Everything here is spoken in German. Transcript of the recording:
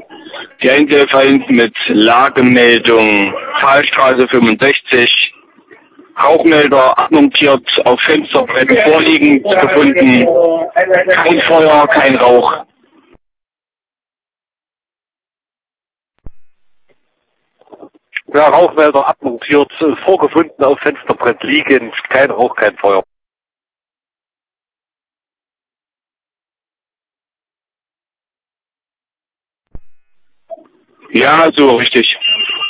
Die Einzelfall mit Lagemeldung Talstraße 65, Rauchmelder abmontiert, auf Fensterbretten vorliegend gefunden, kein Feuer, kein Rauch. Ja, Rauchmelder abmontiert, vorgefunden auf Fensterbrett liegend, kein Rauch, kein Feuer. Ja, so richtig.